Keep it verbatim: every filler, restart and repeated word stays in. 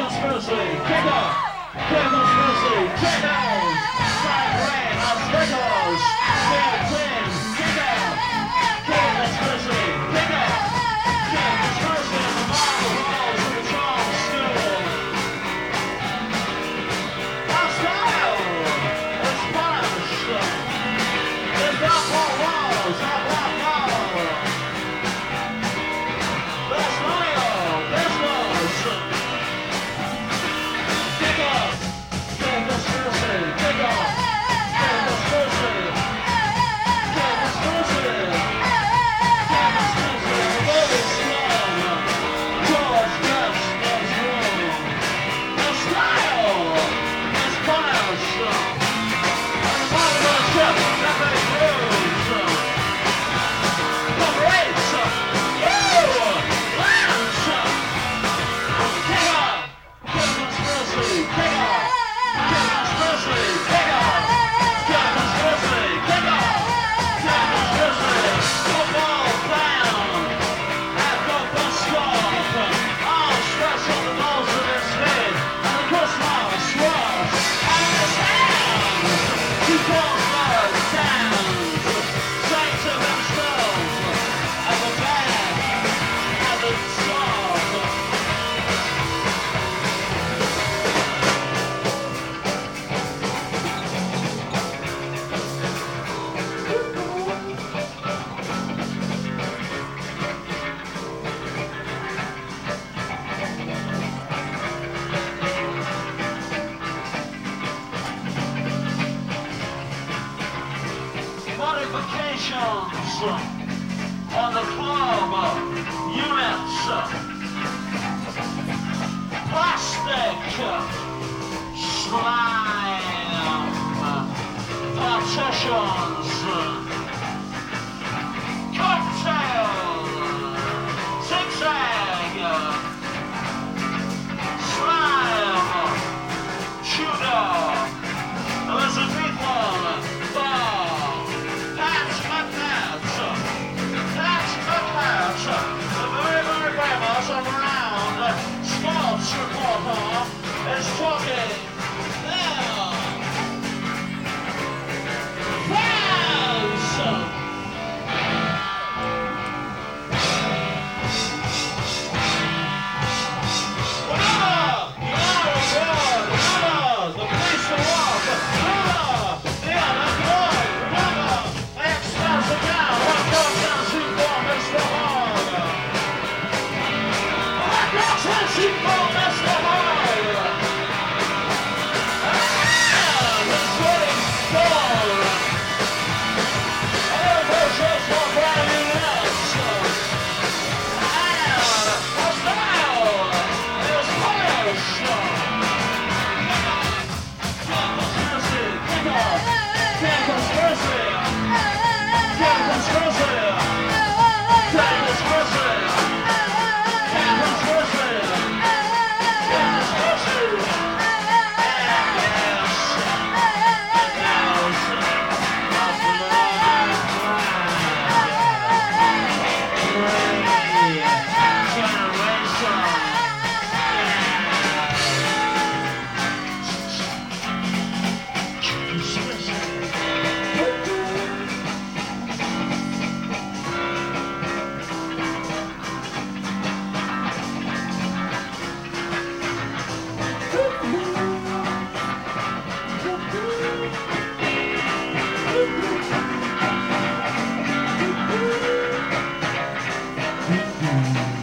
conspiracy, kick off. Kill conspiracy, kick off. Side rain, obstacles. Kill ten, kick off. Kill conspiracy, kick off. Kill conspiracy in the marble halls of the Charles School. Our style is punished. There's not more walls, not black walls. There's loyal business. Kick off. Kill conspiracy, kick off. Kill conspiracy. Kill conspiracy. Kill conspiracy. The world is strong. George Bush is wrong. The style is punished. And the partnership never proves. Comrades, you lance. Kick off. Kill conspiracy, kick off. Kill conspiracy, kick off. Kill conspiracy, kick off. Kill conspiracy. Football down. At the bus stop. All stress on the balls of his head. And the Christmas rush. And his hands. He calls love downs. Say to himself. At the back. At the top. Modifications on the club units, plastic slime partitions, cocktail zigzag slime shooter Elizabethan bar. That's my pants. That's my pants. The very, very famous and renowned sports reporter is talking now. Fans! Whatever! The honor abroad! Remember! The police to walk! Remember! The honor abroad! Remember! X-Files again! What comes down to for Mister Hogg? What comes down to for Mister Hogg? And it's waiting for other versions for brand new nuts. And our style is polished. Kill conspiracy, kick off. Kill conspiracy. Kill conspiracy. Kill conspiracy. Kill conspiracy. Kill conspiracy. Yes. Mm-hmm.